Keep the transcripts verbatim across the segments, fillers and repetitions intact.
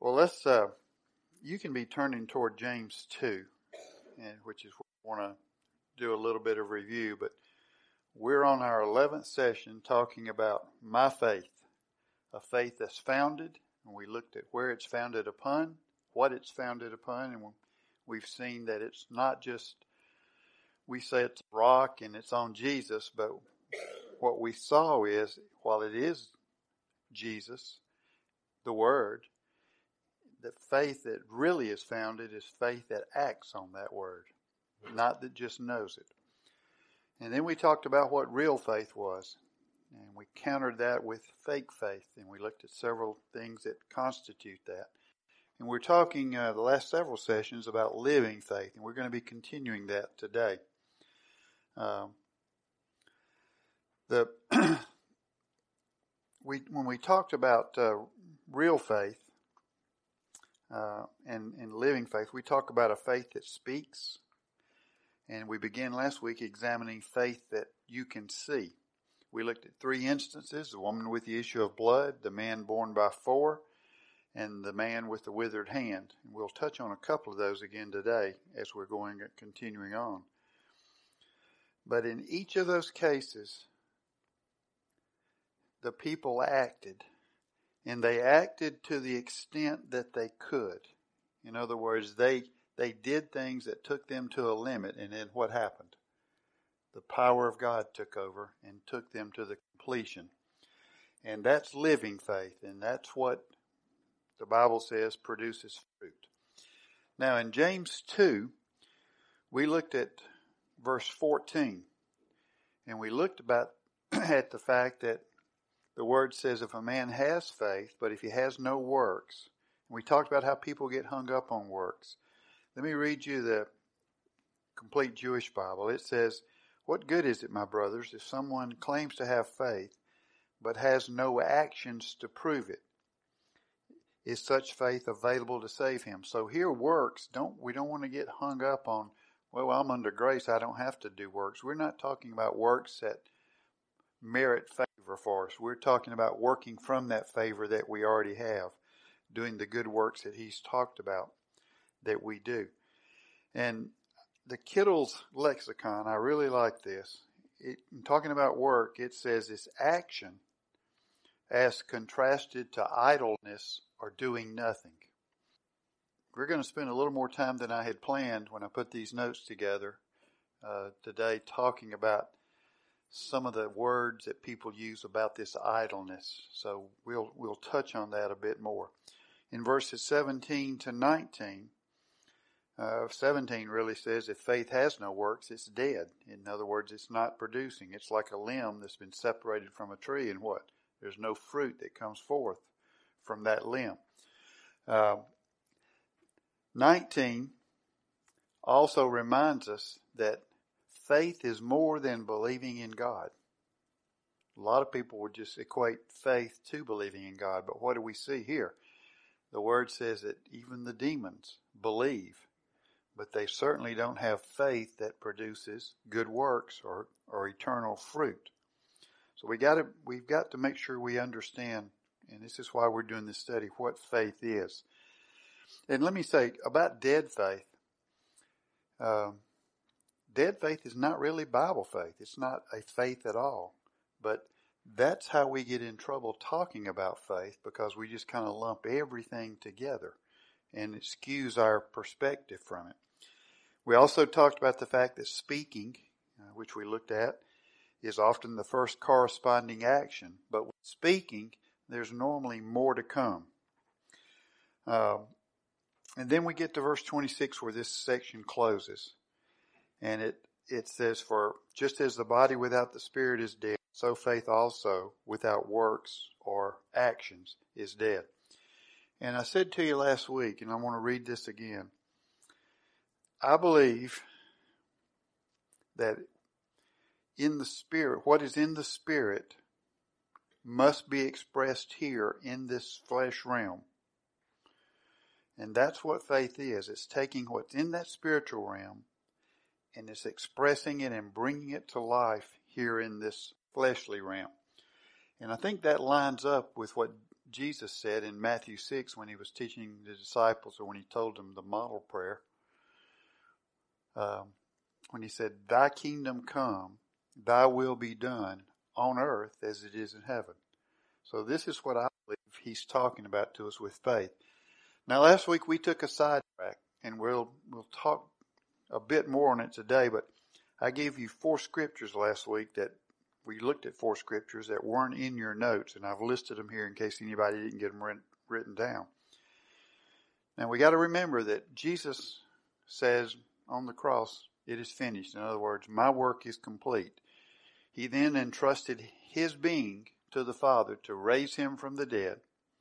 Well, let's, uh, you can be turning toward James two, and which is what I want to do a little bit of review, but we're on our eleventh session talking about my faith, a faith that's founded, and we looked at where it's founded upon, what it's founded upon, and we've seen that it's not just, we say it's rock and it's on Jesus, but what we saw is, while it is Jesus, the Word, the faith that really is founded is faith that acts on that Word, not that just knows it. And then we talked about what real faith was, and we countered that with fake faith, and we looked at several things that constitute that. And we're talking uh, the last several sessions about living faith, and we're going to be continuing that today. Um, the we when we talked about uh, real faith uh, and, and living faith, we talk about a faith that speaks, and we began last week examining faith that you can see. We looked at three instances: the woman with the issue of blood, the man born by four, and the man with the withered hand. And we'll touch on a couple of those again today as we're going continuing on. But in each of those cases, the people acted, and they acted to the extent that they could. In other words, they they did things that took them to a limit, and then what happened? The power of God took over and took them to the completion. And that's living faith, and that's what the Bible says produces fruit. Now in James two, we looked at verse fourteen, and we looked about at the fact that the Word says if a man has faith, but if he has no works, and we talked about how people get hung up on works. Let me read you the complete Jewish Bible. It says, "What good is it, my brothers, if someone claims to have faith, but has no actions to prove it? Is such faith available to save him?" So here works, don't we don't want to get hung up on, well, I'm under grace, I don't have to do works. We're not talking about works that merit favor for us. We're talking about working from that favor that we already have, doing the good works that he's talked about that we do. And the Kittle's lexicon, I really like this. It, in talking about work, it says it's action as contrasted to idleness or doing nothing. We're going to spend a little more time than I had planned when I put these notes together uh, today talking about some of the words that people use about this idleness. So we'll we'll touch on that a bit more. In verses seventeen to nineteen, uh, seventeen really says if faith has no works, it's dead. In other words, it's not producing. It's like a limb that's been separated from a tree, and what? There's no fruit that comes forth from that limb. Uh, nineteen also reminds us that faith is more than believing in God. A lot of people would just equate faith to believing in God, but what do we see here? The Word says that even the demons believe, but they certainly don't have faith that produces good works or, or eternal fruit. So we got to, we've got to make sure we understand, and this is why we're doing this study, what faith is. And let me say about dead faith, um, dead faith is not really Bible faith. It's not a faith at all. But that's how we get in trouble talking about faith, because we just kind of lump everything together, and it skews our perspective from it. We also talked about the fact that speaking, uh, which we looked at, is often the first corresponding action. But with speaking, there's normally more to come. Uh, and then we get to verse twenty-six where this section closes. And it, it says, "For just as the body without the spirit is dead, so faith also without works or actions is dead." And I said to you last week, and I want to read this again, I believe that in the spirit, what is in the spirit must be expressed here in this flesh realm. And that's what faith is. It's taking what's in that spiritual realm and it's expressing it and bringing it to life here in this fleshly realm. And I think that lines up with what Jesus said in Matthew six when he was teaching the disciples, or when he told them the model prayer, um, when he said, "Thy kingdom come, thy will be done on earth as it is in heaven." So this is what I believe he's talking about to us with faith. Now, last week we took a sidetrack, and we'll we'll talk a bit more on it today, but I gave you four scriptures last week that we looked at four scriptures that weren't in your notes, and I've listed them here in case anybody didn't get them written down. Now, we got to remember that Jesus says on the cross, "It is finished." In other words, my work is complete. He then entrusted his being to the Father to raise him from the dead.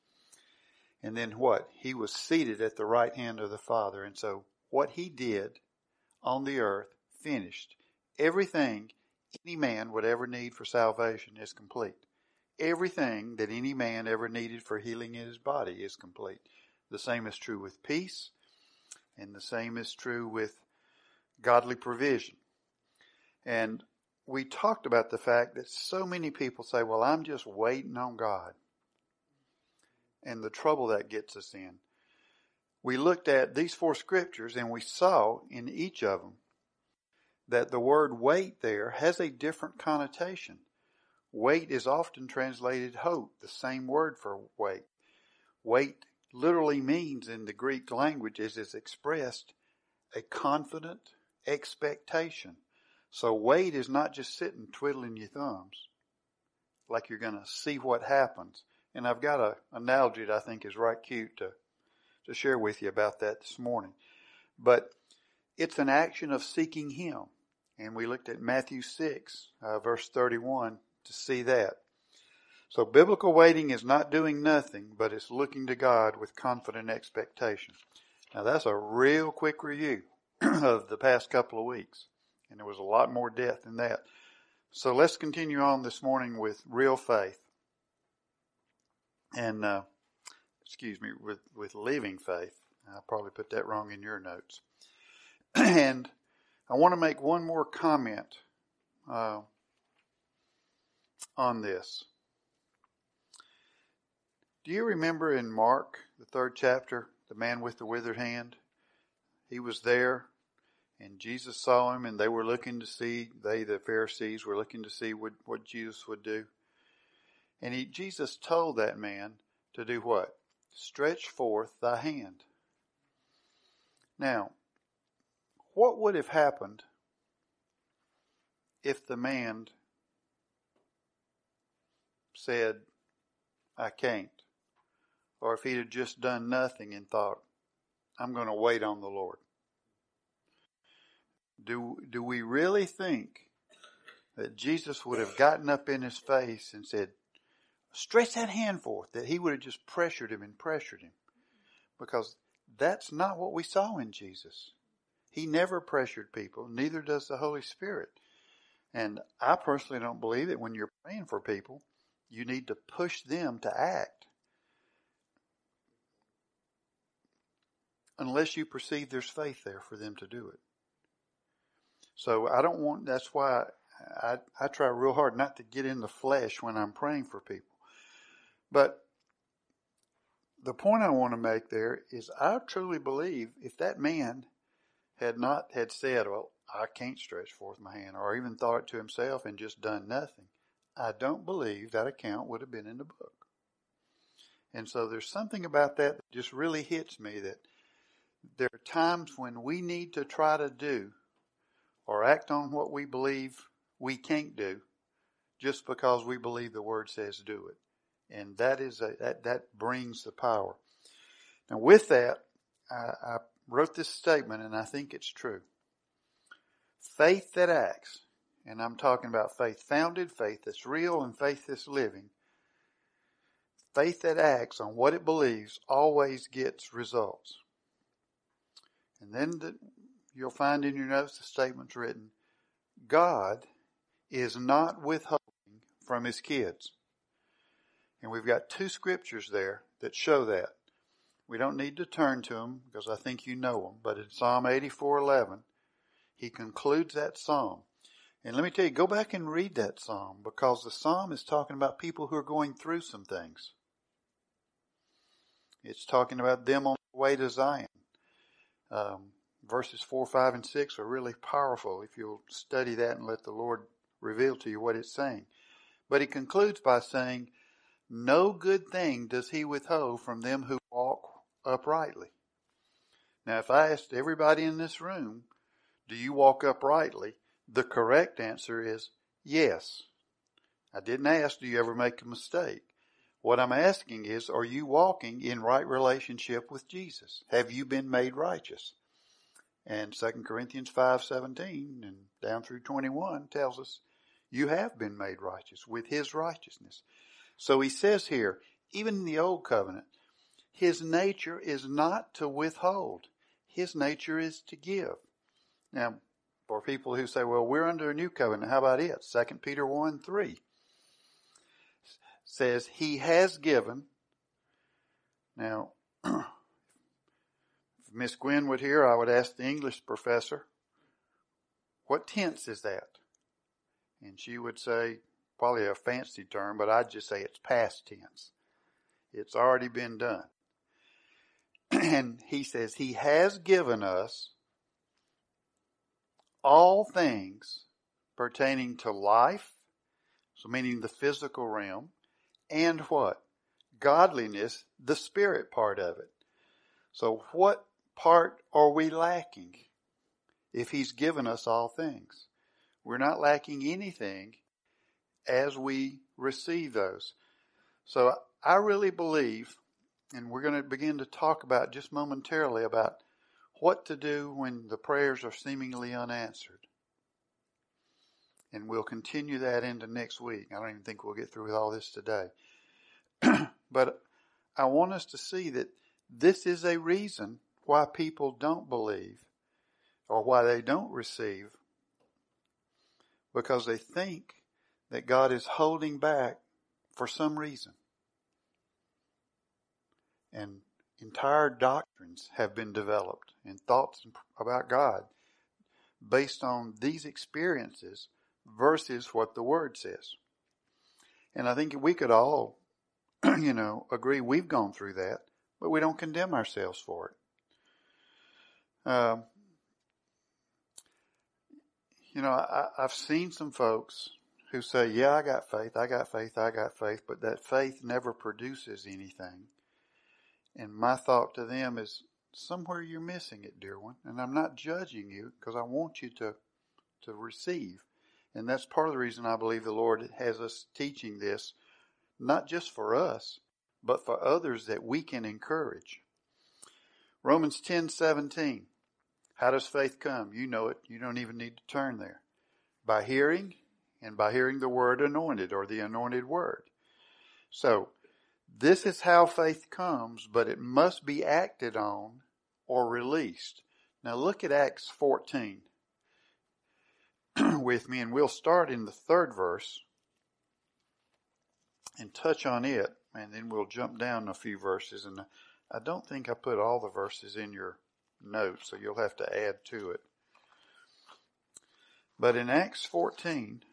And then what? He was seated at the right hand of the Father. And so what he did on the earth finished. Everything any man would ever need for salvation is complete. Everything that any man ever needed for healing in his body is complete. The same is true with peace, and the same is true with godly provision. And we talked about the fact that so many people say, "Well, I'm just waiting on God," and the trouble that gets us in. We looked at these four scriptures, and we saw in each of them that the word wait there has a different connotation. Wait is often translated hope, the same word for wait. Wait literally means in the Greek language, as is expressed, a confident expectation. So wait is not just sitting twiddling your thumbs like you're going to see what happens. And I've got an analogy that I think is right cute to, to share with you about that this morning. But it's an action of seeking him. And we looked at Matthew six, uh, verse thirty-one to see that. So biblical waiting is not doing nothing, but it's looking to God with confident expectation. Now that's a real quick review of the past couple of weeks. And there was a lot more depth in that. So let's continue on this morning with real faith. And, uh, excuse me, with, with living faith. I probably put that wrong in your notes. And I want to make one more comment uh, on this. Do you remember in Mark, the third chapter, the man with the withered hand? He was there, and Jesus saw him, and they were looking to see, they, the Pharisees, were looking to see what, what Jesus would do. And he, Jesus told that man to do what? Stretch forth thy hand. Now, what would have happened if the man said, "I can't"? Or if he had just done nothing and thought, "I'm going to wait on the Lord"? Do, do we really think that Jesus would have gotten up in his face and said, "Stretch that hand forth"? That he would have just pressured him and pressured him? Because that's not what we saw in Jesus. He never pressured people. Neither does the Holy Spirit. And I personally don't believe that when you're praying for people, you need to push them to act. Unless you perceive there's faith there for them to do it. So I don't want, that's why I, I try real hard not to get in the flesh when I'm praying for people. But the point I want to make there is I truly believe if that man had not had said, "Well, I can't stretch forth my hand," or even thought it to himself and just done nothing, I don't believe that account would have been in the book. And so there's something about that that just really hits me, that there are times when we need to try to do or act on what we believe we can't do just because we believe the Word says do it. And that is a, that, that brings the power. Now with that, I, I wrote this statement, and I think it's true. Faith that acts, and I'm talking about faith founded, faith that's real, and faith that's living. Faith that acts on what it believes always gets results. And then the, you'll find in your notes the statement's written, God is not withholding from his kids. And we've got two scriptures there that show that. We don't need to turn to them because I think you know them. But in Psalm eighty-four eleven, he concludes that psalm. And let me tell you, go back and read that psalm, because the psalm is talking about people who are going through some things. It's talking about them on the way to Zion. Um, verses four, five, and six are really powerful if you'll study that and let the Lord reveal to you what it's saying. But he concludes by saying, no good thing does he withhold from them who walk uprightly. Now, if I asked everybody in this room, do you walk uprightly? The correct answer is yes. I didn't ask, do you ever make a mistake? What I'm asking is, are you walking in right relationship with Jesus? Have you been made righteous? And Second Corinthians five seventeen and down through twenty-one tells us you have been made righteous with his righteousness. So he says here, even in the old covenant, his nature is not to withhold. His nature is to give. Now, for people who say, well, we're under a new covenant, how about it? Second Peter one three says he has given. Now, if Miss Gwen would here, I would ask the English professor, what tense is that? And she would say, probably a fancy term, but I'd just say it's past tense. It's already been done. And he says he has given us all things pertaining to life, so meaning the physical realm, and what? Godliness, the spirit part of it. So what part are we lacking if he's given us all things? We're not lacking anything as we receive those. So I really believe, and we're going to begin to talk about just momentarily about what to do when the prayers are seemingly unanswered. And we'll continue that into next week. I don't even think we'll get through with all this today. But I want us to see that this is a reason why people don't believe or why they don't receive, because they think that God is holding back for some reason. And entire doctrines have been developed and thoughts about God based on these experiences versus what the Word says. And I think we could all, you know, agree we've gone through that, but we don't condemn ourselves for it. Um, you know, I, I've seen some folks who say, yeah, I got faith, I got faith, I got faith, but that faith never produces anything. And my thought to them is, somewhere you're missing it, dear one. And I'm not judging you, because I want you to, to receive. And that's part of the reason I believe the Lord has us teaching this, not just for us, but for others that we can encourage. Romans ten seventeen. How does faith come? You know it. You don't even need to turn there. By hearing, and by hearing the word anointed, or the anointed word. So, this is how faith comes, but it must be acted on or released. Now look at Acts fourteen with me, and we'll start in the third verse and touch on it, and then we'll jump down a few verses. And I don't think I put all the verses in your notes, so you'll have to add to it. But in Acts fourteen,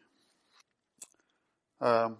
um,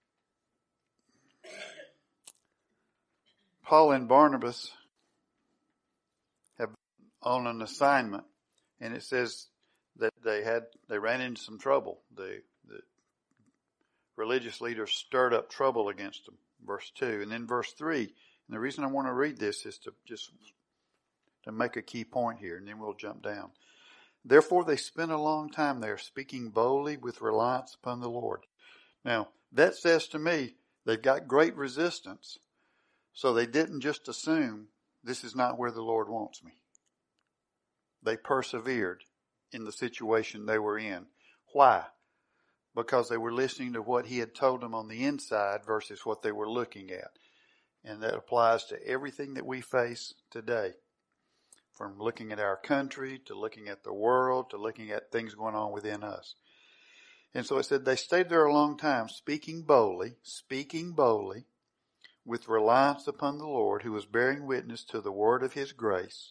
Paul and Barnabas have on an assignment, and it says that they had they ran into some trouble. The, the religious leaders stirred up trouble against them. Verse two, and then verse three. And the reason I want to read this is to just to make a key point here, and then we'll jump down. Therefore, they spent a long time there, speaking boldly with reliance upon the Lord. Now, that says to me they've got great resistance. So they didn't just assume this is not where the Lord wants me. They persevered in the situation they were in. Why? Because they were listening to what he had told them on the inside versus what they were looking at. And that applies to everything that we face today. From looking at our country, to looking at the world, to looking at things going on within us. And so it said they stayed there a long time, speaking boldly, speaking boldly, with reliance upon the Lord, who was bearing witness to the word of his grace.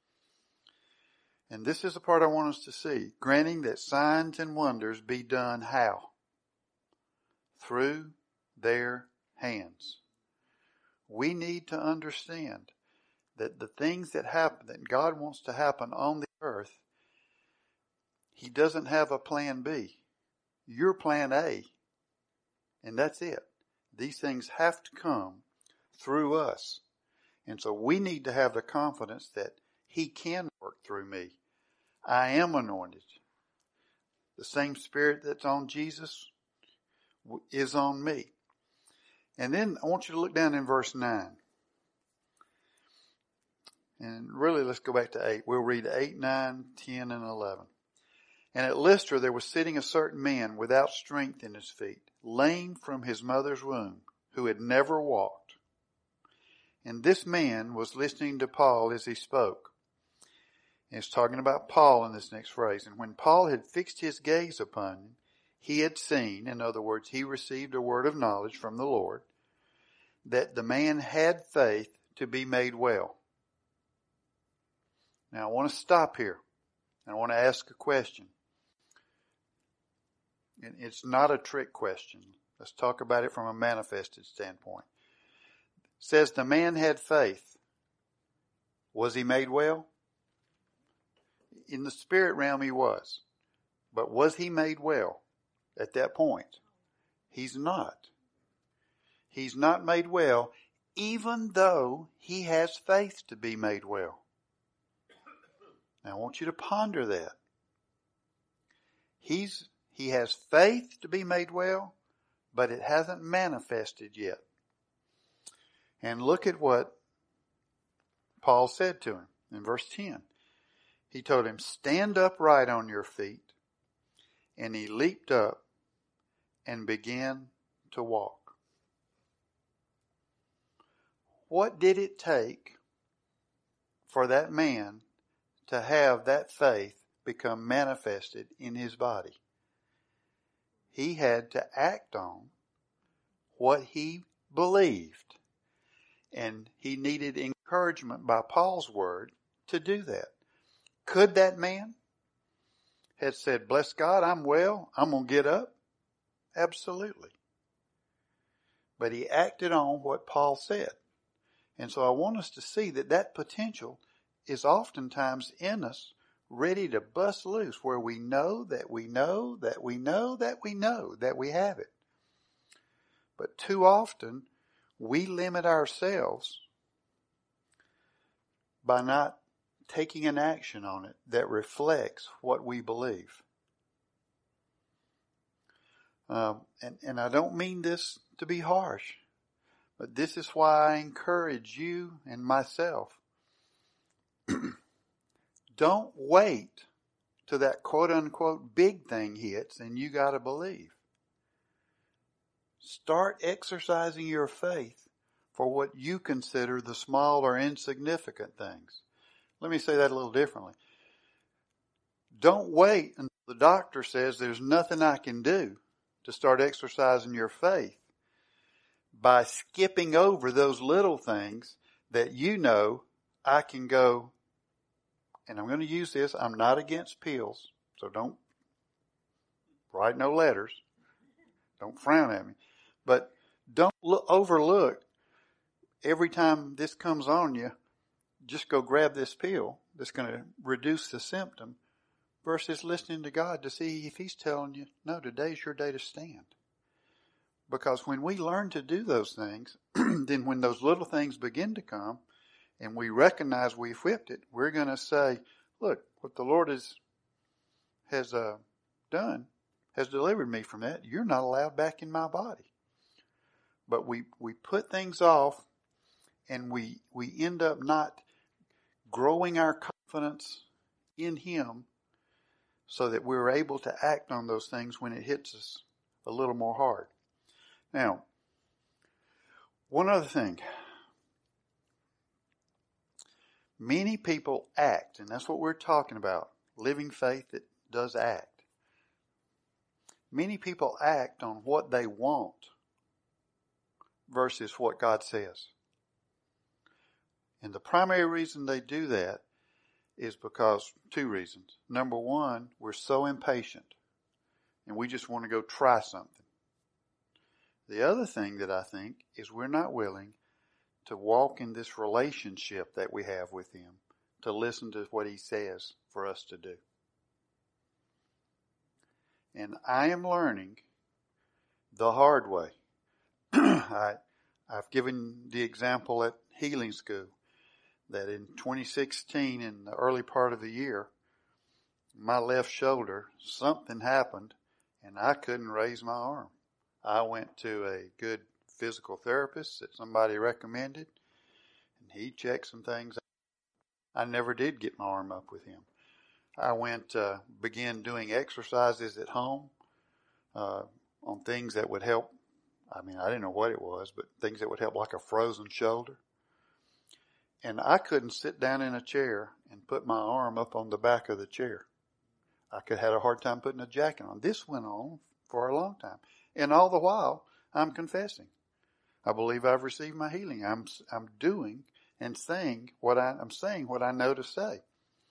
And this is the part I want us to see. Granting that signs and wonders be done how? Through their hands. we need to understand that the things that happen, that God wants to happen on the earth, He doesn't have a plan B. You're plan A. And that's it. These things have to come through us. And so we need to have the confidence that He can work through me. I am anointed. The same Spirit that's on Jesus is on me. And then I want you to look down in verse nine. And really, let's go back to eight. We'll read eight, nine, ten, and eleven. And at Lystra there was sitting a certain man without strength in his feet, lame from his mother's womb, who had never walked. And this man was listening to Paul as he spoke. And it's talking about Paul in this next phrase. And when Paul had fixed his gaze upon him, he had seen, in other words, he received a word of knowledge from the Lord, that the man had faith to be made well. Now I want to stop here. And I want to ask a question. And it's not a trick question. Let's talk about it from a manifested standpoint. It says the man had faith. Was he made well? In the spirit realm he was. But was he made well at that point? He's not. He's not made well, even though he has faith to be made well. Now I want you to ponder that. He's, he has faith to be made well, but it hasn't manifested yet. And look at what Paul said to him in verse ten. He told him, stand upright on your feet. And he leaped up and began to walk. What did it take for that man to have that faith become manifested in his body? He had to act on what he believed. And he needed encouragement by Paul's word to do that. Could that man have said, bless God, I'm well, I'm going to get up? Absolutely. But he acted on what Paul said. And so I want us to see that that potential is oftentimes in us, ready to bust loose, where we know that we know that we know that we know that we have it. But too often, we limit ourselves by not taking an action on it that reflects what we believe. Um, and, and I don't mean this to be harsh, but this is why I encourage you and myself. Don't wait till that quote unquote big thing hits and you got to believe. Start exercising your faith for what you consider the small or insignificant things. Let me say that a little differently. Don't wait until the doctor says there's nothing I can do to start exercising your faith by skipping over those little things that you know I can go, and I'm going to use this, I'm not against pills, so don't write no letters. Don't frown at me. But don't look, overlook every time this comes on you, just go grab this pill that's going to reduce the symptom versus listening to God to see if He's telling you, no, today's your day to stand. Because when we learn to do those things, then when those little things begin to come and we recognize we've whipped it, we're going to say, look, what the Lord has, has uh, done has delivered me from that. You're not allowed back in my body. But we, we put things off and we, we end up not growing our confidence in Him so that we're able to act on those things when it hits us a little more hard. Now, one other thing. Many people act, and that's what we're talking about, living faith that does act. Many people act on what they want versus what God says. And the primary reason they do that is because two reasons. Number one, we're so impatient and we just want to go try something. The other thing that I think is we're not willing to walk in this relationship that we have with Him, to listen to what He says for us to do. And I am learning the hard way. I, I've given the example at Healing School that in twenty sixteen, in the early part of the year, my left shoulder, something happened and I couldn't raise my arm. I went to a good physical therapist that somebody recommended, and he checked some things out. I never did get my arm up with him. I went, uh, began doing exercises at home uh, on things that would help. I mean, I didn't know what it was, but things that would help, like a frozen shoulder. And I couldn't sit down in a chair and put my arm up on the back of the chair. I could had a hard time putting a jacket on. This went on for a long time. And all the while, I'm confessing. I believe I've received my healing. I'm I'm doing and saying what I, I'm saying what I know to say.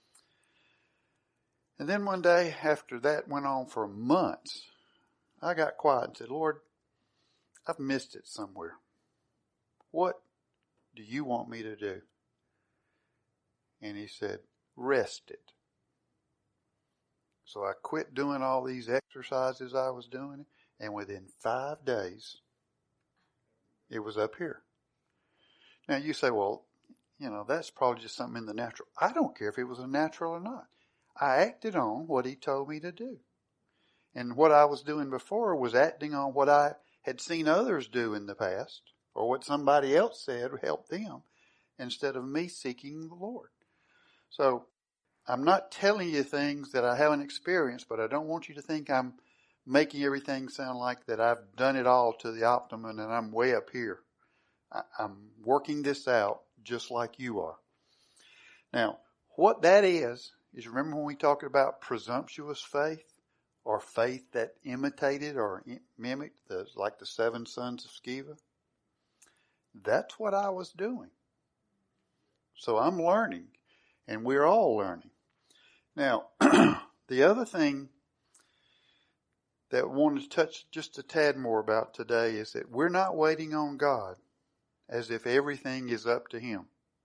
And then one day, after that went on for months, I got quiet and said, Lord, I've missed it somewhere. What do you want me to do? And He said, rest it. So I quit doing all these exercises I was doing, and within five days, it was up here. Now you say, well, you know, that's probably just something in the natural. I don't care if it was a natural or not. I acted on what He told me to do. And what I was doing before was acting on what I had seen others do in the past, or what somebody else said helped them, instead of me seeking the Lord. So I'm not telling you things that I haven't experienced, but I don't want you to think I'm making everything sound like that I've done it all to the optimum and I'm way up here. I, I'm working this out just like you are. Now, what that is, is remember when we talked about presumptuous faith, or faith that imitated or mimicked, the, like the seven sons of Sceva? That's what I was doing. So I'm learning, and we're all learning. Now, the other thing that I wanted to touch just a tad more about today is that we're not waiting on God as if everything is up to Him.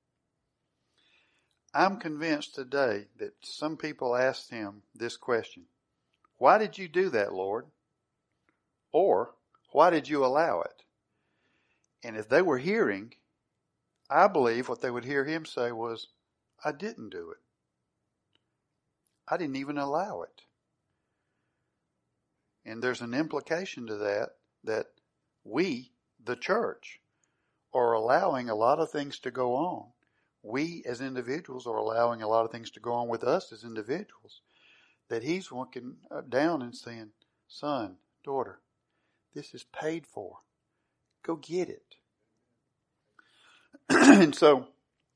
I'm convinced today that some people asked Him this question: why did you do that, Lord? Or, why did you allow it? And if they were hearing, I believe what they would hear Him say was, I didn't do it. I didn't even allow it. And there's an implication to that, that we, the church, are allowing a lot of things to go on. We as individuals are allowing a lot of things to go on with us as individuals, that He's looking down and saying, son, daughter, this is paid for. Go get it. And so,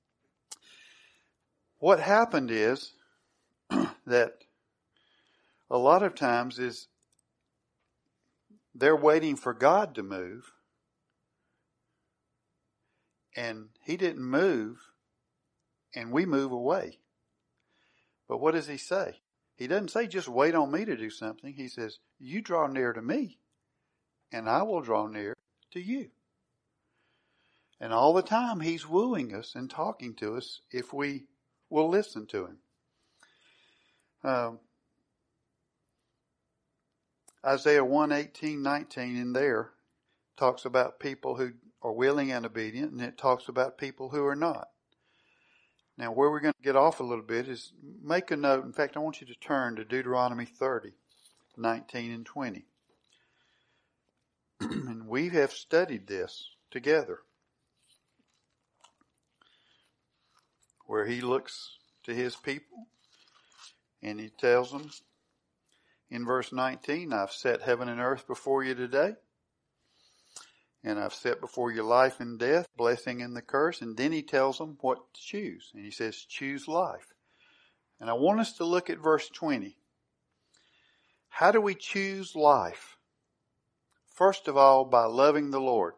what happened is that a lot of times is they're waiting for God to move, and He didn't move, and we move away. But what does He say? He doesn't say just wait on me to do something. He says, you draw near to me, and I will draw near to you. And all the time He's wooing us and talking to us if we will listen to Him. Um, Isaiah one eighteen, nineteen in there talks about people who are willing and obedient, and it talks about people who are not. Now, where we're going to get off a little bit is make a note. In fact, I want you to turn to Deuteronomy thirty, nineteen and twenty. And we have studied this together, where He looks to His people and He tells them in verse nineteen, I've set heaven and earth before you today, and I've set before you life and death, blessing and the curse. And then He tells them what to choose. And He says, choose life. And I want us to look at verse twenty. How do we choose life? First of all, by loving the Lord.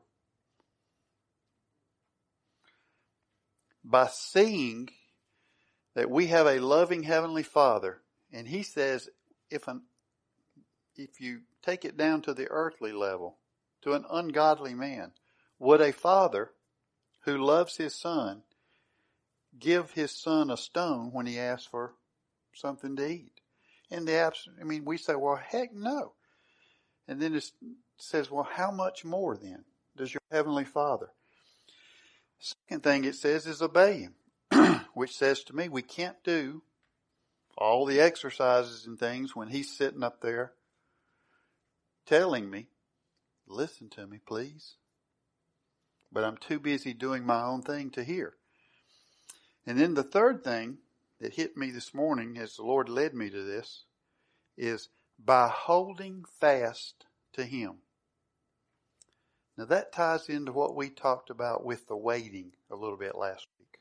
By seeing that we have a loving Heavenly Father. And He says, if an, if you take it down to the earthly level, to an ungodly man, would a father who loves his son, give his son a stone when he asks for something to eat? In the absence, I mean, we say, well, heck no. And then it says, well, how much more then does your heavenly Father? Second thing it says is obey him, which says to me we can't do all the exercises and things when he's sitting up there telling me, listen to me, please. But I'm too busy doing my own thing to hear. And then the third thing that hit me this morning as the Lord led me to this is by holding fast to him. Now that ties into what we talked about with the waiting a little bit last week.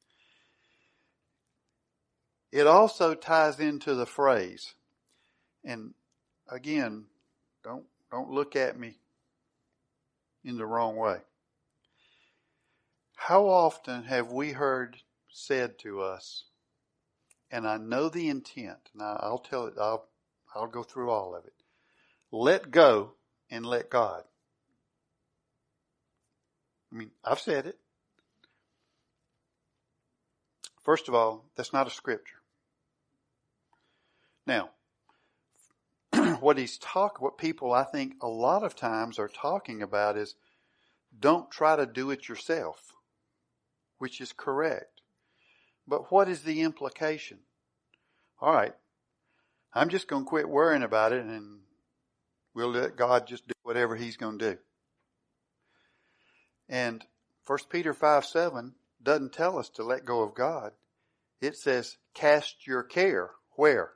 It also ties into the phrase, and again, don't don't look at me in the wrong way. How often have we heard said to us, and I know the intent, and I'll tell it, I'll I'll go through all of it. Let go and let God. I mean, I've said it. First of all, that's not a scripture. Now, what he's talk, what people I think a lot of times are talking about is don't try to do it yourself, which is correct. But what is the implication? All right, I'm just going to quit worrying about it and we'll let God just do whatever he's going to do. And First Peter five seven doesn't tell us to let go of God. It says, cast your care. Where?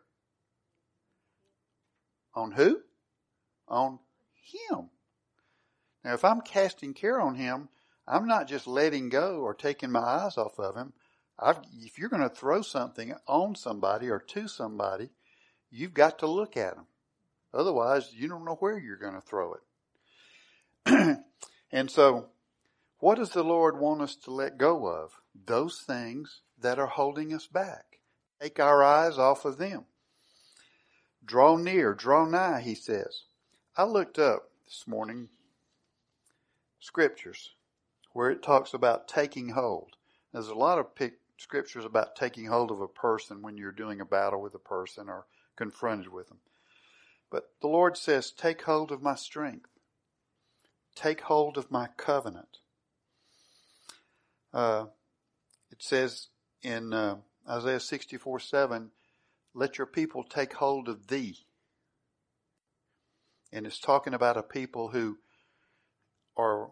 On who? On him. Now, if I'm casting care on him, I'm not just letting go or taking my eyes off of him. I've, if you're going to throw something on somebody or to somebody, you've got to look at them. Otherwise, you don't know where you're going to throw it. And so, what does the Lord want us to let go of? Those things that are holding us back. Take our eyes off of them. Draw near, draw nigh, he says. I looked up this morning scriptures where it talks about taking hold. There's a lot of pic- scriptures about taking hold of a person when you're doing a battle with a person or confronted with them. But the Lord says, take hold of my strength. Take hold of my covenant. Uh, it says in uh, Isaiah sixty-four seven, let your people take hold of thee. And it's talking about a people who are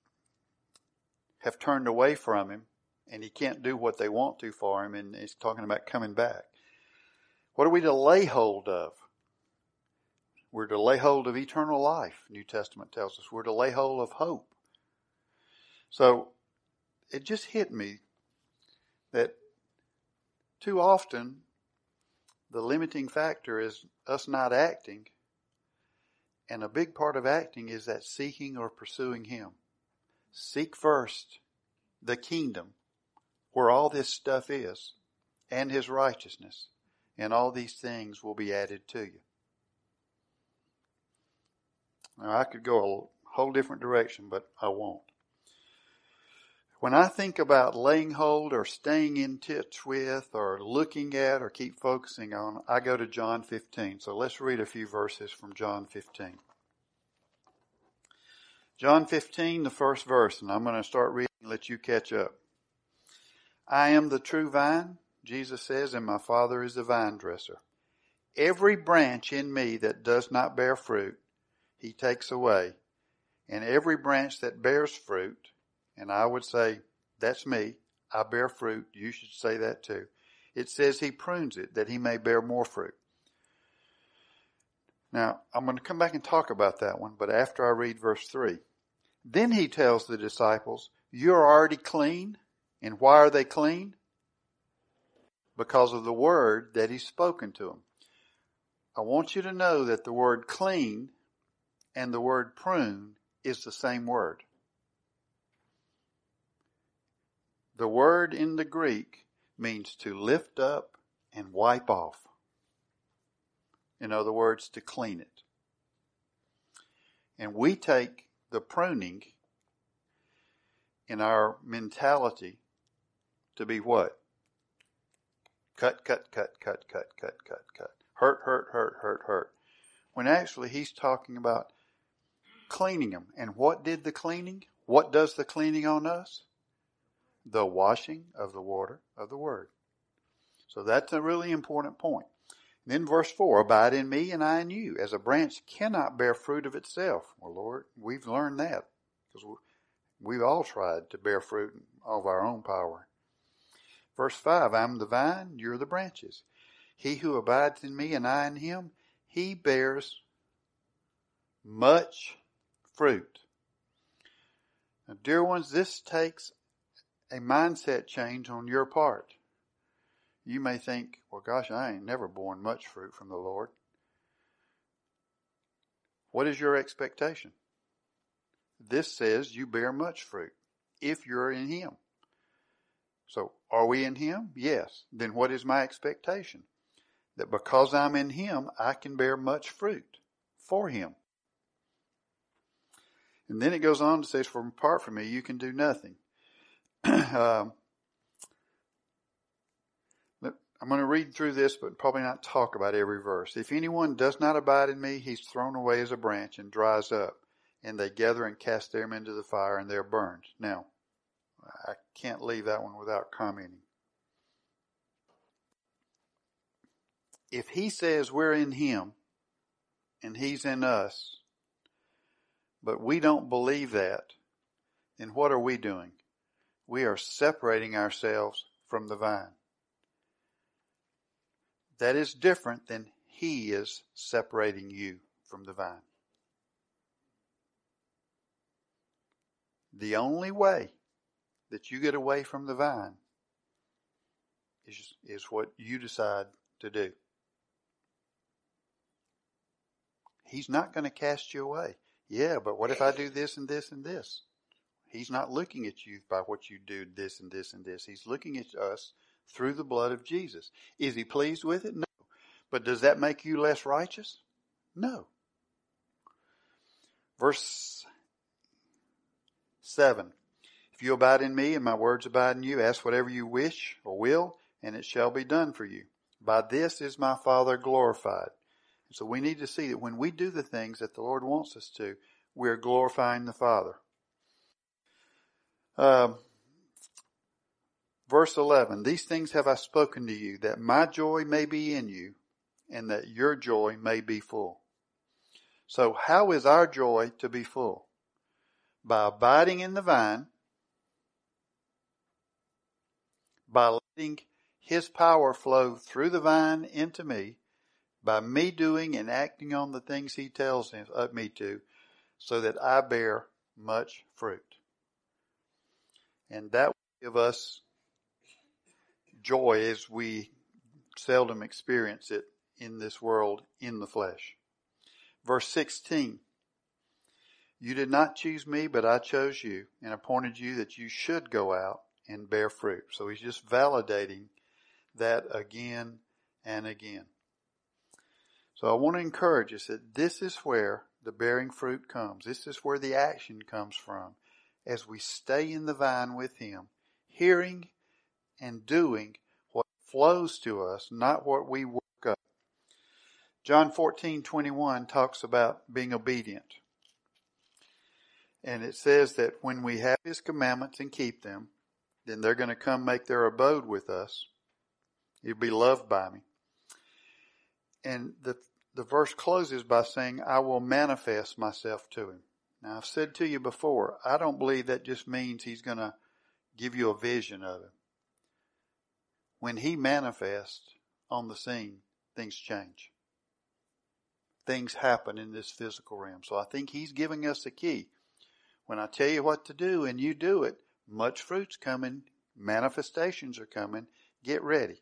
have turned away from him and he can't do what they want to for him, and it's talking about coming back. What are we to lay hold of? We're to lay hold of eternal life, New Testament tells us. We're to lay hold of hope. So it just hit me that too often the limiting factor is us not acting. And a big part of acting is that seeking or pursuing him. Seek first the kingdom where all this stuff is and his righteousness. And all these things will be added to you. Now I could go a whole different direction, but I won't. When I think about laying hold or staying in touch with or looking at or keep focusing on, I go to John fifteen. So let's read a few verses from John fifteen. John fifteen, the first verse, and I'm going to start reading and let you catch up. I am the true vine, Jesus says, and my Father is the vine dresser. Every branch in me that does not bear fruit, he takes away. And every branch that bears fruit, and I would say, that's me. I bear fruit. You should say that too. It says he prunes it that he may bear more fruit. Now, I'm going to come back and talk about that one, but after I read verse three. Then he tells the disciples, you're already clean. And why are they clean? Because of the word that he's spoken to them. I want you to know that the word clean and the word prune is the same word. The word in the Greek means to lift up and wipe off. In other words, to clean it. And we take the pruning in our mentality to be what? Cut, cut, cut, cut, cut, cut, cut, cut. Hurt, hurt, hurt, hurt, hurt. When actually he's talking about cleaning them. And what did the cleaning? What does the cleaning on us? The washing of the water of the word. So that's a really important point. Then verse four, abide in me and I in you, as a branch cannot bear fruit of itself. Well, Lord, we've learned that because we've all tried to bear fruit of our own power. Verse five, I'm the vine, you're the branches. He who abides in me and I in him, he bears much fruit. Now, dear ones, this takes a mindset change on your part. You may think, well, gosh, I ain't never borne much fruit from the Lord. What is your expectation? This says you bear much fruit if you're in him. So, are we in him? Yes. Then what is my expectation? That because I'm in him, I can bear much fruit for him. And then it goes on to say, for apart from me, you can do nothing. um, I'm going to read through this, but probably not talk about every verse. If anyone does not abide in me, he's thrown away as a branch and dries up, and they gather and cast them into the fire, and they're burned. Now, I can't leave that one without commenting. If he says we're in him, and he's in us, but we don't believe that, then what are we doing? We are separating ourselves from the vine. That is different than he is separating you from the vine. The only way that you get away from the vine is, is what you decide to do. He's not going to cast you away. Yeah, but what if I do this and this and this? He's not looking at you by what you do this and this and this. He's looking at us through the blood of Jesus. Is he pleased with it? No. But does that make you less righteous? No. Verse seven. If you abide in me and my words abide in you, ask whatever you wish or will, and it shall be done for you. By this is my Father glorified. So we need to see that when we do the things that the Lord wants us to, we're glorifying the Father. Um, verse eleven, these things have I spoken to you, that my joy may be in you, and that your joy may be full. So how is our joy to be full? By abiding in the vine, by letting his power flow through the vine into me, by me doing and acting on the things he tells me to, so that I bear much fruit. And that will give us joy as we seldom experience it in this world in the flesh. Verse sixteen, you did not choose me, but I chose you and appointed you that you should go out and bear fruit. So he's just validating that again and again. So I want to encourage us that this is where the bearing fruit comes. This is where the action comes from as we stay in the vine with him, hearing and doing what flows to us, not what we work up. John fourteen twenty-one talks about being obedient. And it says that when we have his commandments and keep them, then they're going to come make their abode with us. You'll be loved by me. And the the verse closes by saying, I will manifest myself to him. Now, I've said to you before, I don't believe that just means he's going to give you a vision of him. When he manifests on the scene, things change. Things happen in this physical realm. So I think he's giving us a key. When I tell you what to do and you do it, much fruit's coming, manifestations are coming, get ready.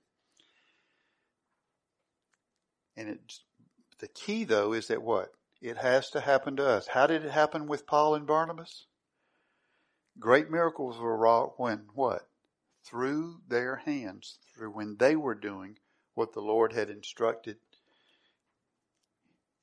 And it's, the key though is that what? It has to happen to us. How did it happen with Paul and Barnabas? Great miracles were wrought when what? Through their hands, through when they were doing what the Lord had instructed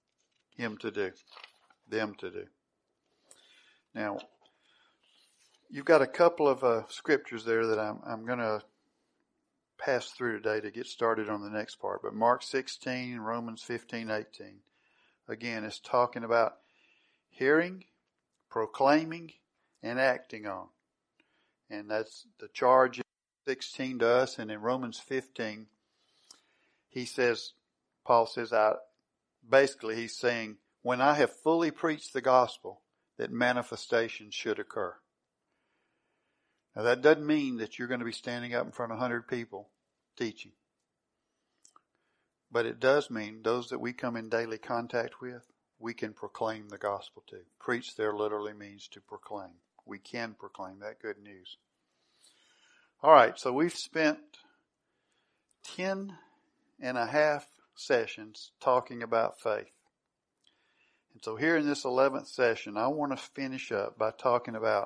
him to do, them to do. Now, you've got a couple of uh, scriptures there that I'm, I'm going to pass through today to get started on the next part. But Mark sixteen and Romans fifteen, eighteen. Again, it's talking about hearing, proclaiming, and acting on. And that's the charge in sixteen to us. And in Romans fifteen, he says, Paul says, I, basically he's saying, when I have fully preached the gospel, that manifestations should occur. Now that doesn't mean that you're going to be standing up in front of a hundred people teaching. But it does mean those that we come in daily contact with, we can proclaim the gospel to. Preach there literally means to proclaim. We can proclaim that good news. All right, so we've spent ten and a half sessions talking about faith. And so here in this eleventh session, I want to finish up by talking about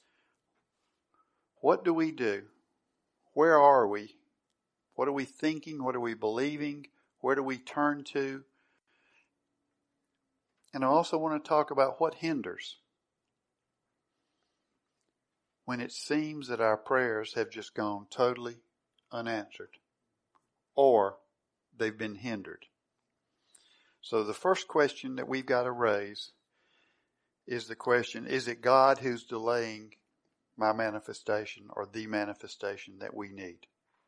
what do we do? Where are we? What are we thinking? What are we believing? Where do we turn to? And I also want to talk about what hinders when it seems that our prayers have just gone totally unanswered or they've been hindered. So the first question that we've got to raise is the question, is it God who's delaying my manifestation or the manifestation that we need?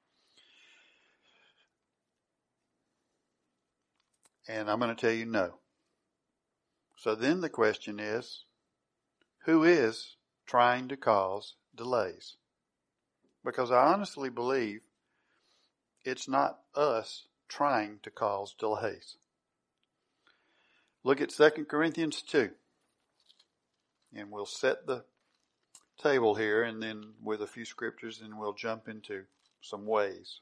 And I'm going to tell you no. So then the question is, who is trying to cause delays? Because I honestly believe it's not us trying to cause delays. Look at Second Corinthians two. And we'll set the table here and then with a few scriptures and we'll jump into some ways.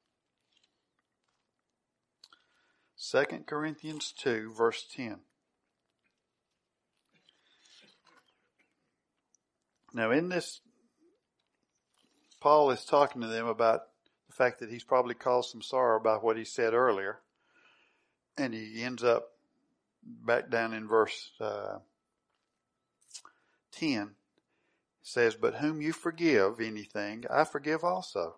Second Corinthians two, verse ten. Now in this, Paul is talking to them about the fact that he's probably caused some sorrow about what he said earlier. And he ends up back down in verse uh, ten. It says, but whom you forgive anything, I forgive also.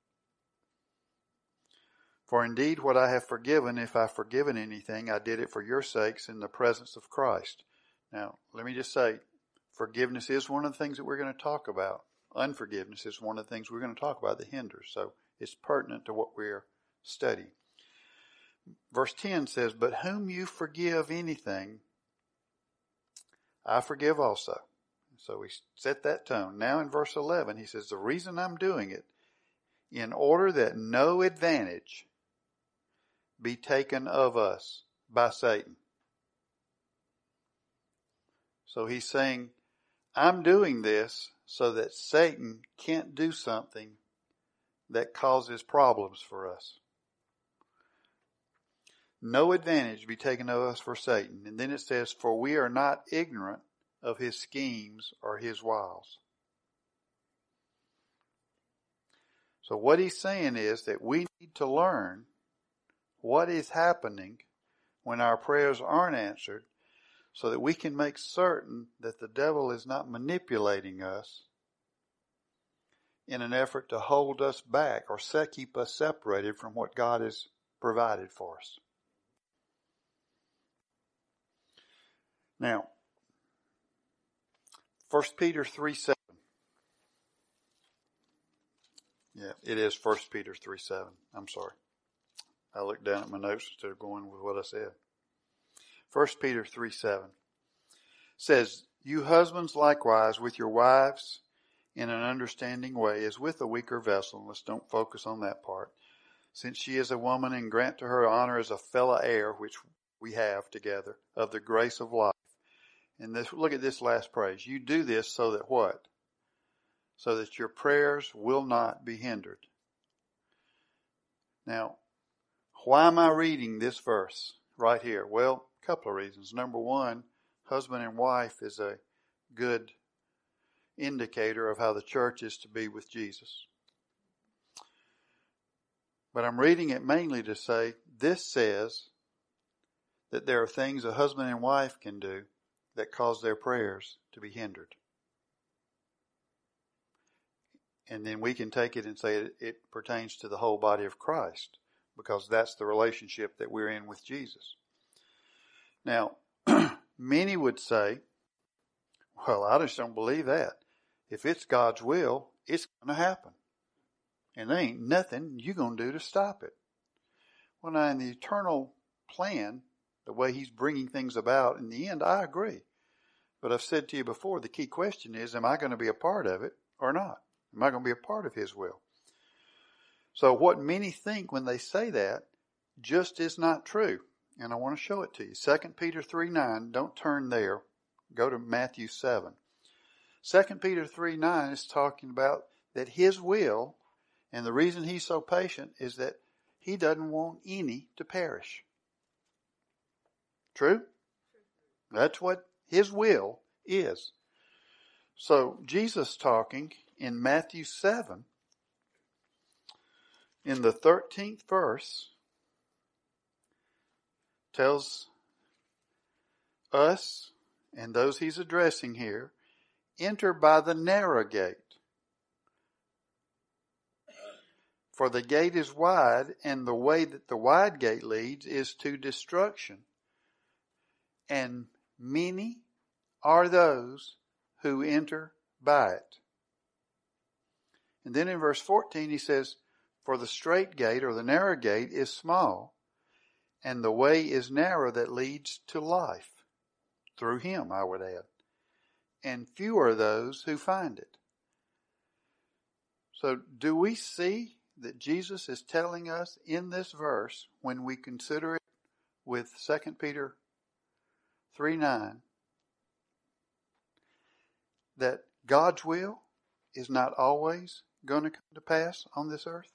For indeed what I have forgiven, if I've forgiven anything, I did it for your sakes in the presence of Christ. Now, let me just say, forgiveness is one of the things that we're going to talk about. Unforgiveness is one of the things we're going to talk about that hinders. So it's pertinent to what we're studying. Verse ten says, but whom you forgive anything, I forgive also. So we set that tone. Now in verse eleven, he says, the reason I'm doing it, in order that no advantage be taken of us by Satan. So he's saying, I'm doing this so that Satan can't do something that causes problems for us. No advantage be taken of us for Satan. And then it says, for we are not ignorant of his schemes or his wiles. So what he's saying is that we need to learn what is happening when our prayers aren't answered so that we can make certain that the devil is not manipulating us in an effort to hold us back or set, keep us separated from what God has provided for us. Now, First Peter three seven. Yeah, it is First Peter three seven. I'm sorry. I looked down at my notes instead of going with what I said. First Peter three seven says, you husbands likewise with your wives in an understanding way as with a weaker vessel. Let's don't focus on that part. Since she is a woman, and grant to her honor as a fellow heir, which we have together, of the grace of life. And this, look at this last phrase. You do this so that what? So that your prayers will not be hindered. Now, why am I reading this verse right here? Well, a couple of reasons. Number one, husband and wife is a good indicator of how the church is to be with Jesus. But I'm reading it mainly to say this says that there are things a husband and wife can do that cause their prayers to be hindered. And then we can take it and say it, it pertains to the whole body of Christ, because that's the relationship that we're in with Jesus. Now, many would say, well, I just don't believe that. If it's God's will, it's going to happen. And there ain't nothing you're going to do to stop it. Well, now, in the eternal plan, the way He's bringing things about, in the end, I agree. But I've said to you before, the key question is, am I going to be a part of it or not? Am I going to be a part of His will? So what many think when they say that just is not true. And I want to show it to you. Second Peter three nine, don't turn there. Go to Matthew seven. Second Peter three nine is talking about that His will, and the reason He's so patient is that He doesn't want any to perish. True? That's what His will is. So Jesus talking in Matthew seven, in the thirteenth verse, tells us and those He's addressing here, enter by the narrow gate. For the gate is wide, and the way that the wide gate leads is to destruction. And many are those who enter by it. And then in verse fourteen he says, for the straight gate or the narrow gate is small, and the way is narrow that leads to life. Through Him, I would add. And few are those who find it. So do we see that Jesus is telling us in this verse, when we consider it with Second Peter three nine, that God's will is not always going to come to pass on this earth?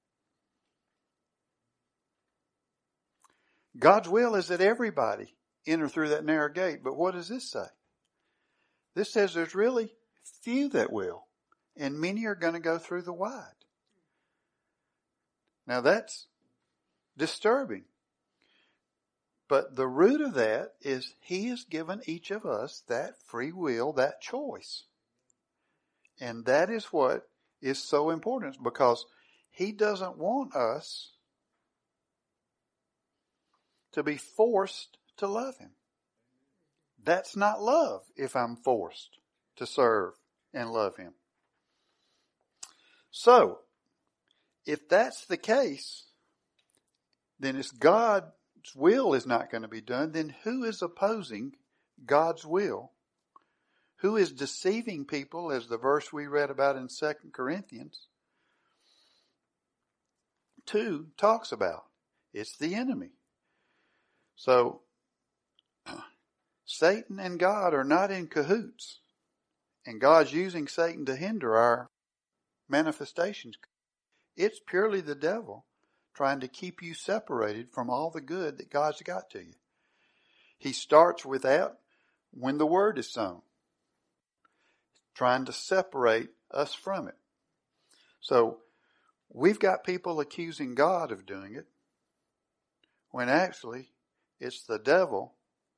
God's will is that everybody enter through that narrow gate. But what does this say? This says there's really few that will, and many are going to go through the wide. Now that's disturbing. But the root of that is He has given each of us that free will, that choice. And that is what is so important, because He doesn't want us to be forced to love Him. That's not love if I'm forced to serve and love Him. So, if that's the case, then it's God's will is not going to be done. Then who is opposing God's will? Who is deceiving people, as the verse we read about in Second Corinthians two talks about? It's the enemy. So, Satan and God are not in cahoots. And God's using Satan to hinder our manifestations. It's purely the devil trying to keep you separated from all the good that God's got to you. He starts with that when the word is sown, trying to separate us from it. So we've got people accusing God of doing it, when actually it's the devil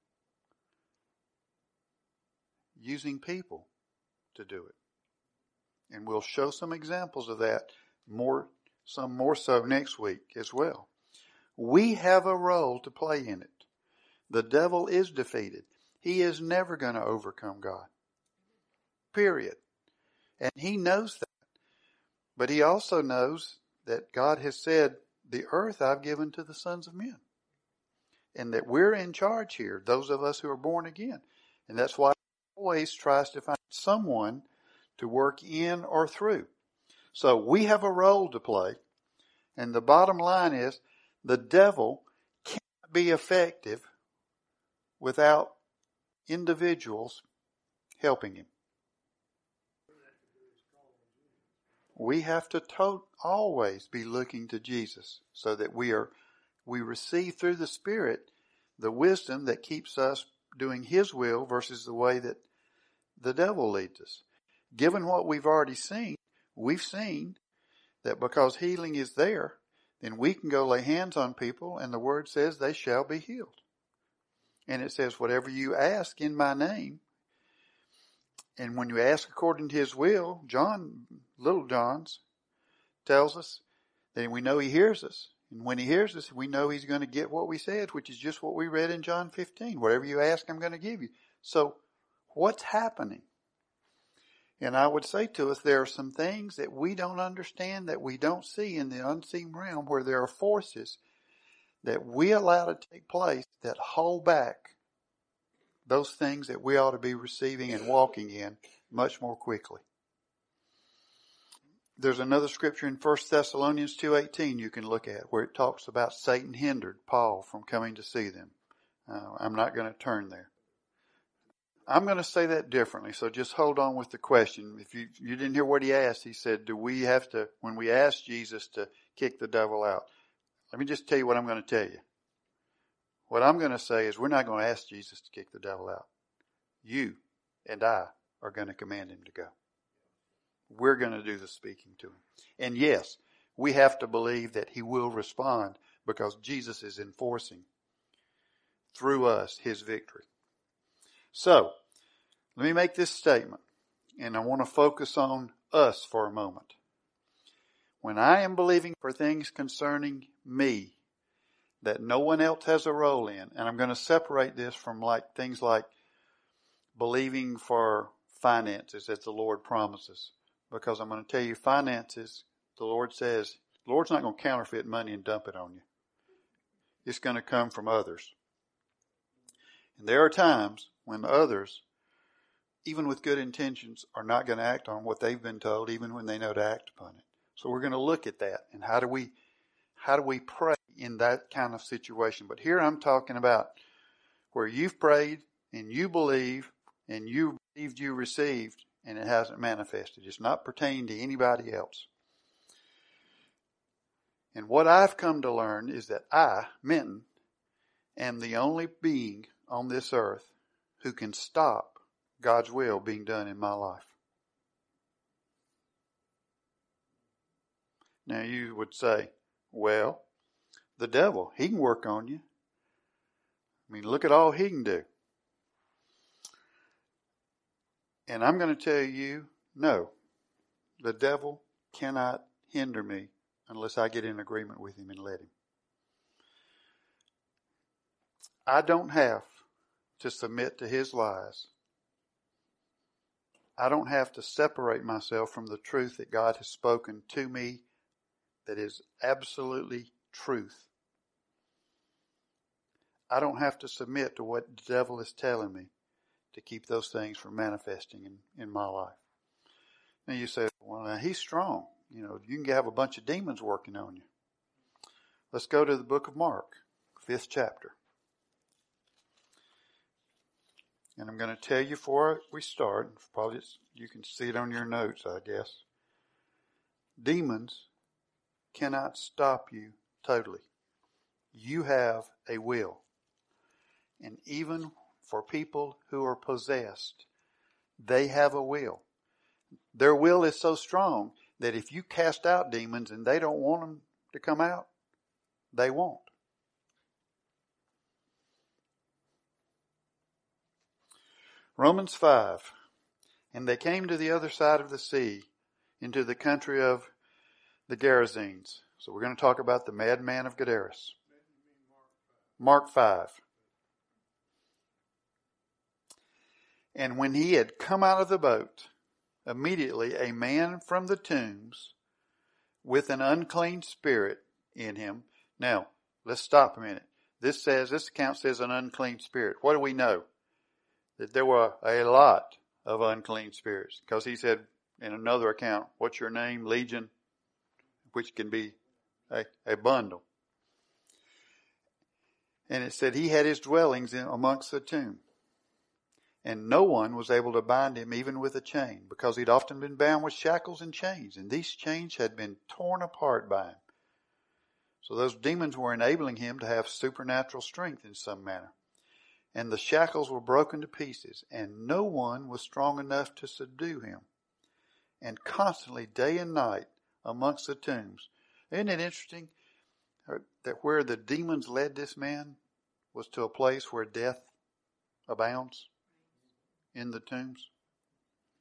using people to do it. And we'll show some examples of that, more, some more so next week as well. We have a role to play in it. The devil is defeated. He is never going to overcome God. Period. And he knows that. But he also knows that God has said, the earth I've given to the sons of men. And that we're in charge here, those of us who are born again. And that's why he always tries to find someone to work in or through. So we have a role to play. And the bottom line is, the devil can't be effective without individuals helping him. We have to to- always be looking to Jesus, so that we are we receive through the Spirit the wisdom that keeps us doing His will versus the way that the devil leads us. Given what we've already seen, we've seen that because healing is there, then we can go lay hands on people, and the Word says they shall be healed. And it says, whatever you ask in my name, And when you ask according to his will, John, little John's, tells us that we know he hears us. And when he hears us, we know he's going to get what we said, which is just what we read in John fifteen. Whatever you ask, I'm going to give you. So what's happening? And I would say to us, there are some things that we don't understand, that we don't see in the unseen realm, where there are forces that we allow to take place that hold back those things that we ought to be receiving and walking in much more quickly. There's another scripture in First Thessalonians two eighteen you can look at, where it talks about Satan hindered Paul from coming to see them. Uh, I'm not going to turn there. I'm going to say that differently, so just hold on with the question. If you, you didn't hear what he asked, he said, do we have to, when we ask Jesus to kick the devil out? Let me just tell you what I'm going to tell you. What I'm going to say is we're not going to ask Jesus to kick the devil out. You and I are going to command him to go. We're going to do the speaking to him. And yes, we have to believe that he will respond, because Jesus is enforcing through us his victory. So, let me make this statement, and I want to focus on us for a moment. When I am believing for things concerning me that no one else has a role in, and I'm going to separate this from like things like believing for finances that the Lord promises, because I'm going to tell you, finances, the Lord says, the Lord's not going to counterfeit money and dump it on you. It's going to come from others. And there are times when others, even with good intentions, are not going to act on what they've been told, even when they know to act upon it. So we're going to look at that, and how do we, how do we pray in that kind of situation? But here I'm talking about where you've prayed and you believe and you believed you received, and it hasn't manifested. It's not pertaining to anybody else. And what I've come to learn is that I, Minton, am the only being on this earth who can stop God's will being done in my life. Now you would say, well, the devil, he can work on you. I mean, look at all he can do. And I'm going to tell you, no, the devil cannot hinder me unless I get in agreement with him and let him. I don't have to submit to his lies. I don't have to separate myself from the truth that God has spoken to me that is absolutely truth. I don't have to submit to what the devil is telling me to keep those things from manifesting in, in my life. Now you say, well, now he's strong. You know, you can have a bunch of demons working on you. Let's go to the book of Mark, fifth chapter. And I'm going to tell you before we start, probably you can see it on your notes, I guess. Demons cannot stop you totally. You have a will. And even for people who are possessed, they have a will. Their will is so strong that if you cast out demons and they don't want them to come out, they won't. Romans five. And they came to the other side of the sea, into the country of the Gerasenes. So we're going to talk about the madman of Gadaras. Mark five. And when he had come out of the boat, immediately a man from the tombs with an unclean spirit in him. Now, let's stop a minute. This says, this account says an unclean spirit. What do we know? That there were a lot of unclean spirits. Because he said in another account, what's your name? Legion, which can be a, a bundle. And it said he had his dwellings in, amongst the tomb. And no one was able to bind him even with a chain, because he'd often been bound with shackles and chains. And these chains had been torn apart by him. So those demons were enabling him to have supernatural strength in some manner. And the shackles were broken to pieces, and no one was strong enough to subdue him. And constantly, day and night, amongst the tombs. Isn't it interesting that where the demons led this man was to a place where death abounds? In the tombs.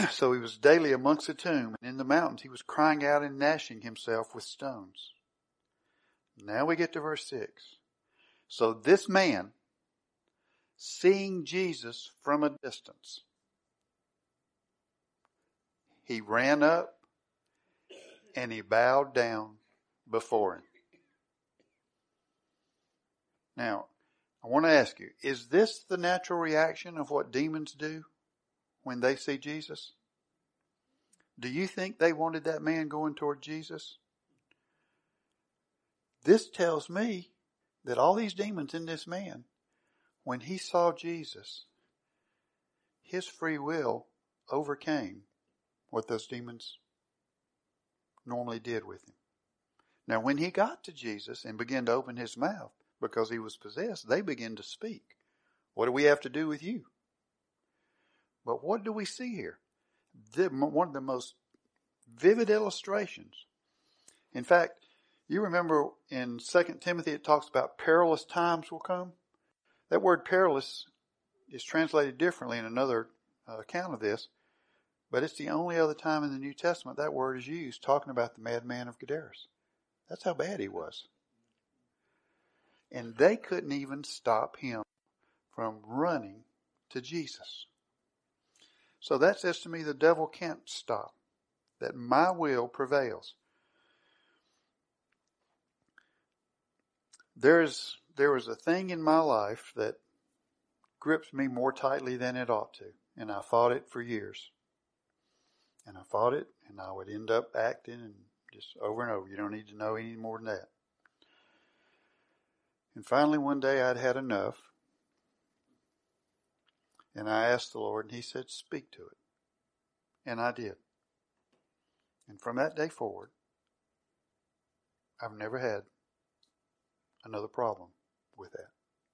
So he was daily amongst the tomb, and in the mountains he was crying out and gnashing himself with stones. Now we get to verse six. So this man, seeing Jesus from a distance, he ran up and he bowed down before him. Now, I want to ask you, is this the natural reaction of what demons do when they see Jesus? Do you think they wanted that man going toward Jesus? This tells me that all these demons in this man, when he saw Jesus, his free will overcame what those demons normally did with him. Now, when he got to Jesus and began to open his mouth because he was possessed, they began to speak. What do we have to do with you? But what do we see here? The, one of the most vivid illustrations. In fact, you remember in Second Timothy it talks about perilous times will come. That word perilous is translated differently in another uh, account of this, but it's the only other time in the New Testament that word is used, talking about the madman of Gadarus. That's how bad he was. And they couldn't even stop him from running to Jesus. So that says to me the devil can't stop, that my will prevails. There's, there was a thing in my life that gripped me more tightly than it ought to, and I fought it for years. And I fought it, and I would end up acting and just over and over. You don't need to know any more than that. And finally one day I'd had enough, and I asked the Lord, and he said, speak to it. And I did. And from that day forward, I've never had another problem with that.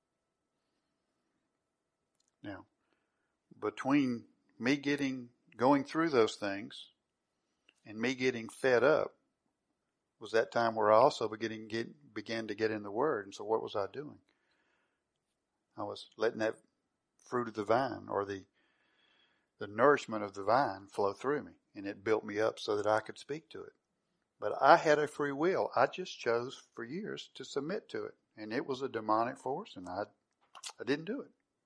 Now, between me getting, going through those things and me getting fed up was that time where I also beginning, get, began to get in the Word. And so what was I doing? I was letting that fruit of the vine, or the the nourishment of the vine, flow through me, and it built me up so that I could speak to it. But I had a free will. I just chose for years to submit to it, and it was a demonic force, and I I didn't do it.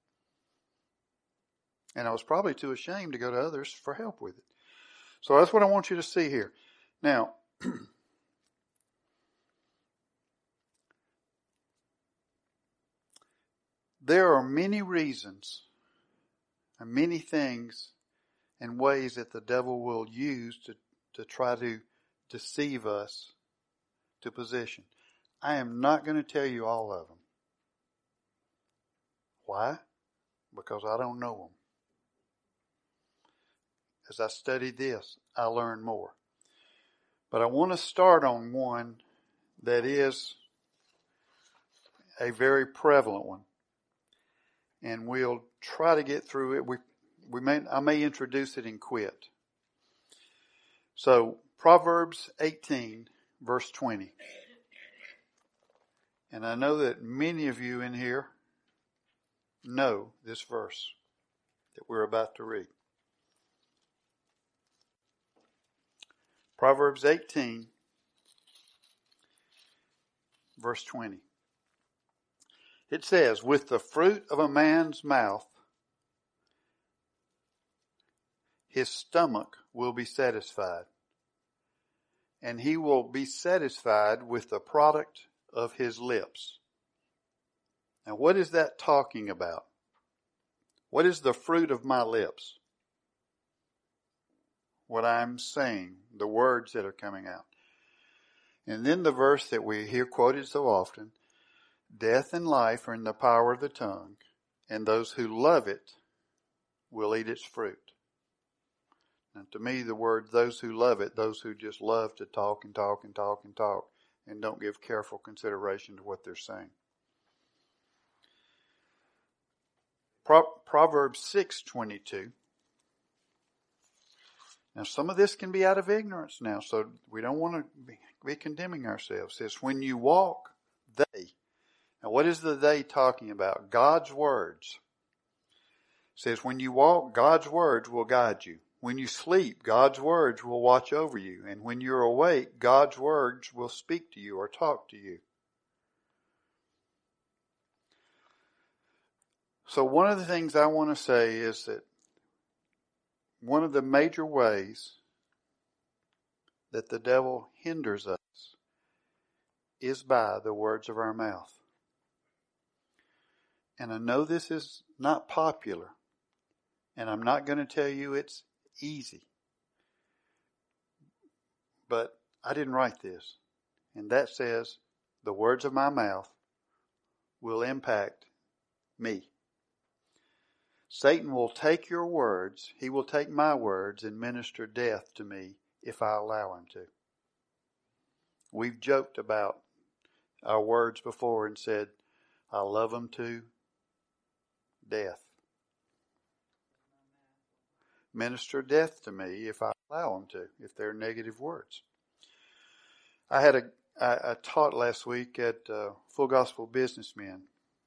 And I was probably too ashamed to go to others for help with it. So that's what I want you to see here. Now, there are many reasons and many things and ways that the devil will use to, to try to deceive us to position. I am not going to tell you all of them. Why? Because I don't know them. As I studied this, I learned more. But I want to start on one that is a very prevalent one. And we'll try to get through it. We, we may, I may introduce it and quit. So, Proverbs eighteen, verse twenty. And I know that many of you in here know this verse that we're about to read. Proverbs eighteen, verse twenty. It says, with the fruit of a man's mouth, his stomach will be satisfied, and he will be satisfied with the product of his lips. Now, what is that talking about? What is the fruit of my lips? What I'm saying, the words that are coming out. And then the verse that we hear quoted so often, death and life are in the power of the tongue, and those who love it will eat its fruit. Now, to me, the word those who love it, those who just love to talk and talk and talk and talk and don't give careful consideration to what they're saying. Pro- Proverbs six twenty-two. Now, some of this can be out of ignorance now, so we don't want to be, be condemning ourselves. It says, when you walk, they. Now, what is the they talking about? God's words. It says, when you walk, God's words will guide you. When you sleep, God's words will watch over you. And when you're awake, God's words will speak to you or talk to you. So one of the things I want to say is that one of the major ways that the devil hinders us is by the words of our mouth. And I know this is not popular, and I'm not going to tell you it's easy. But I didn't write this. And that says the words of my mouth will impact me. Satan will take your words, he will take my words and minister death to me if I allow him to. We've joked about our words before and said, I love them to death. Minister death to me if I allow them to, if they're negative words. I had a, I, I taught last week at uh, Full Gospel Businessmen.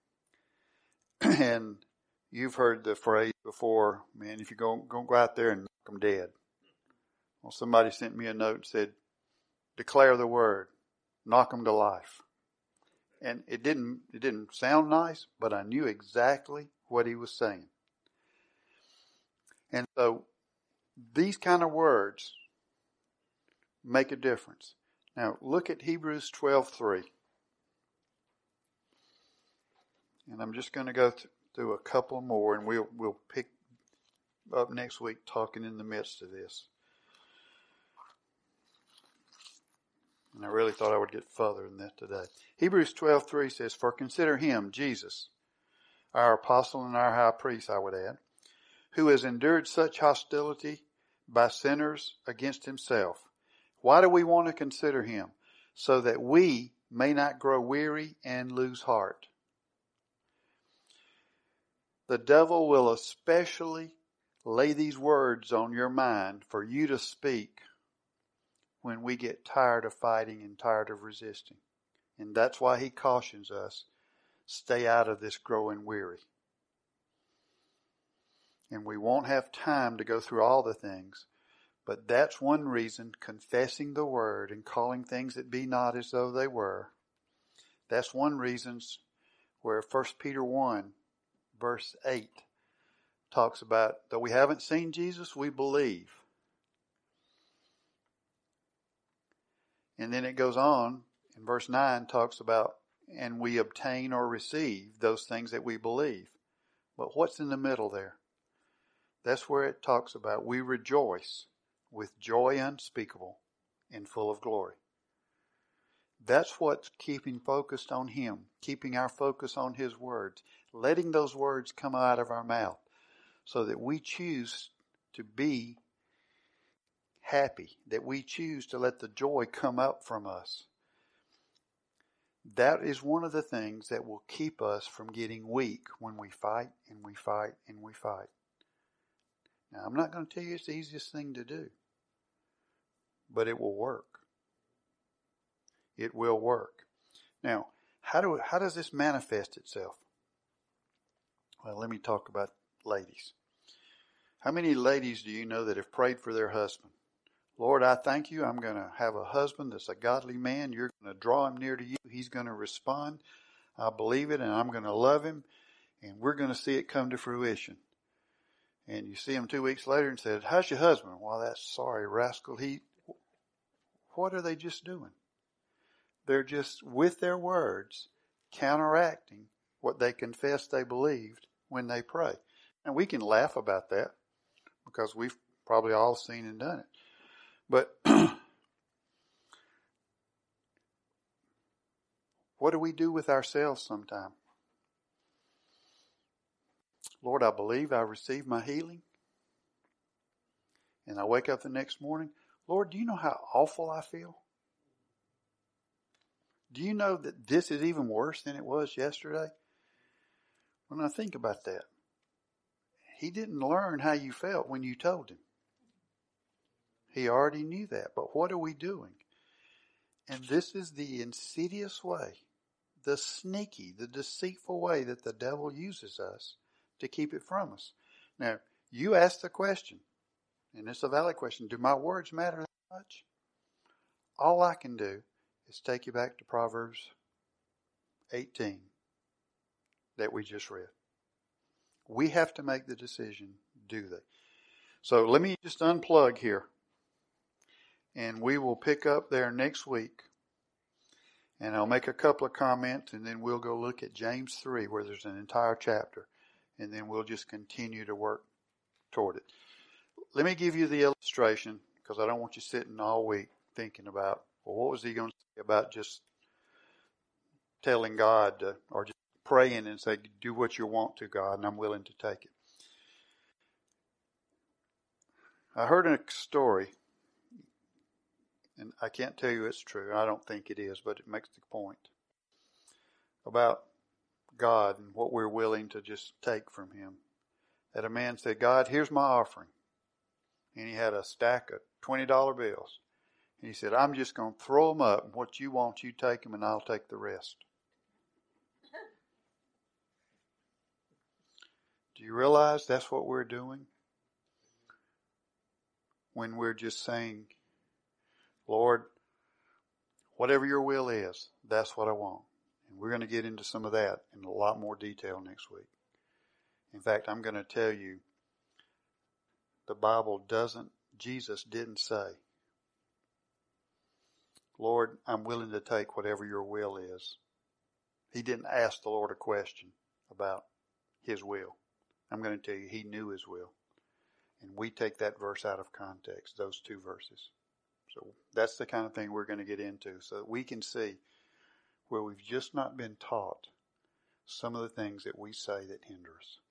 And you've heard the phrase before, man, if you're going to go out there and knock them dead. Well, somebody sent me a note and said, declare the word, knock them to life. And it didn't, it didn't sound nice, but I knew exactly what he was saying. And so these kind of words make a difference. Now look at Hebrews twelve three. And I'm just going to go th- through a couple more, and we'll we'll pick up next week talking in the midst of this. And I really thought I would get further than that today. Hebrews twelve three says, for consider him, Jesus, our apostle and our high priest, I would add, who has endured such hostility by sinners against himself. Why do we want to consider him? So that we may not grow weary and lose heart. The devil will especially lay these words on your mind for you to speak when we get tired of fighting and tired of resisting. And that's why he cautions us, stay out of this growing weary. And we won't have time to go through all the things, but that's one reason, confessing the word and calling things that be not as though they were. That's one reason where First Peter one, verse eight, talks about, though we haven't seen Jesus, we believe. And then it goes on, in verse nine, talks about, and we obtain or receive those things that we believe. But what's in the middle there? That's where it talks about, we rejoice with joy unspeakable and full of glory. That's what's keeping focused on him, keeping our focus on his words, letting those words come out of our mouth so that we choose to be happy, that we choose to let the joy come up from us. That is one of the things that will keep us from getting weak when we fight and we fight and we fight. Now, I'm not going to tell you it's the easiest thing to do, but it will work. It will work. Now, how do how does this manifest itself? Well, let me talk about ladies. How many ladies do you know that have prayed for their husband? Lord, I thank you. I'm going to have a husband that's a godly man. You're going to draw him near to you. He's going to respond. I believe it, and I'm going to love him, and we're going to see it come to fruition. And you see him two weeks later and said, how's your husband? Well, that sorry rascal. He, what are they just doing? They're just, with their words, counteracting what they confessed they believed when they pray. And we can laugh about that because we've probably all seen and done it. But what do we do with ourselves sometimes? Lord, I believe I received my healing. And I wake up the next morning. Lord, do you know how awful I feel? Do you know that this is even worse than it was yesterday? When I think about that, he didn't learn how you felt when you told him. He already knew that. But what are we doing? And this is the insidious way, the sneaky, the deceitful way that the devil uses us to keep it from us. Now, you asked the question, And it's a valid question. Do my words matter that much? All I can do is take you back to Proverbs eighteen that we just read. We have to make the decision, do they? So let me just unplug here. And we will pick up there next week. And I'll make a couple of comments, and then we'll go look at James three, where there's an entire chapter. And then we'll just continue to work toward it. Let me give you the illustration, because I don't want you sitting all week thinking about, well, what was he going to say about just telling God to, or just praying and say, do what you want to, God, and I'm willing to take it. I heard a story, and I can't tell you it's true. I don't think it is, but it makes the point about God and what we're willing to just take from him. That a man said, God, here's my offering. And he had a stack of twenty dollar bills. And he said, I'm just going to throw them up. And what you want, you take them, and I'll take the rest. Do you realize that's what we're doing? When we're just saying, Lord, whatever your will is, that's what I want. And we're going to get into some of that in a lot more detail next week. In fact, I'm going to tell you, the Bible doesn't, Jesus didn't say, Lord, I'm willing to take whatever your will is. He didn't ask the Lord a question about his will. I'm going to tell you, he knew his will. And we take that verse out of context, those two verses. So that's the kind of thing we're going to get into, so that we can see where we've just not been taught some of the things that we say that hinder us.